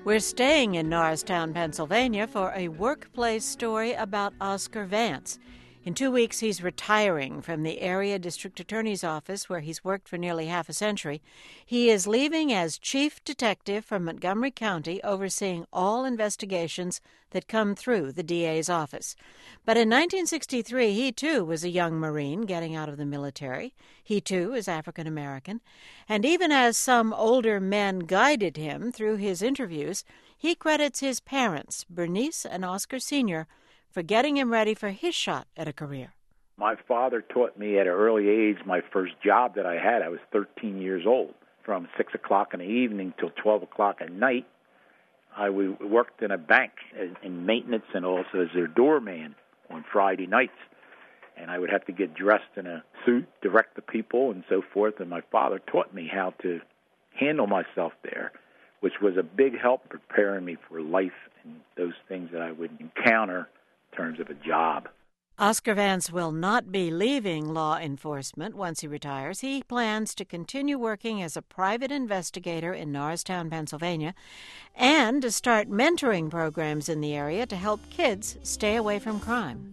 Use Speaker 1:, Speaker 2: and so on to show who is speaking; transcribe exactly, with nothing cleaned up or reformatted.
Speaker 1: We're staying in Norristown, Pennsylvania for a workplace story about Oscar Vance. In two weeks, he's retiring from the area district attorney's office where he's worked for nearly half a century. He is leaving as chief detective from Montgomery County, overseeing all investigations that come through the D A's office. But in nineteen sixty-three, he too was a young Marine getting out of the military. He too is African American. And even as some older men guided him through his interviews, he credits his parents, Bernice and Oscar Senior, for getting him ready for his shot at a career.
Speaker 2: My father taught me at an early age. My first job that I had, I was thirteen years old. From six o'clock in the evening till twelve o'clock at night, I worked in a bank in maintenance and also as their doorman on Friday nights. And I would have to get dressed in a suit, direct the people, and so forth. And my father taught me how to handle myself there, which was a big help preparing me for life and those things that I would encounter in terms of a job.
Speaker 1: Oscar Vance will not be leaving law enforcement once he retires. He plans to continue working as a private investigator in Norristown, Pennsylvania, and to start mentoring programs in the area to help kids stay away from crime.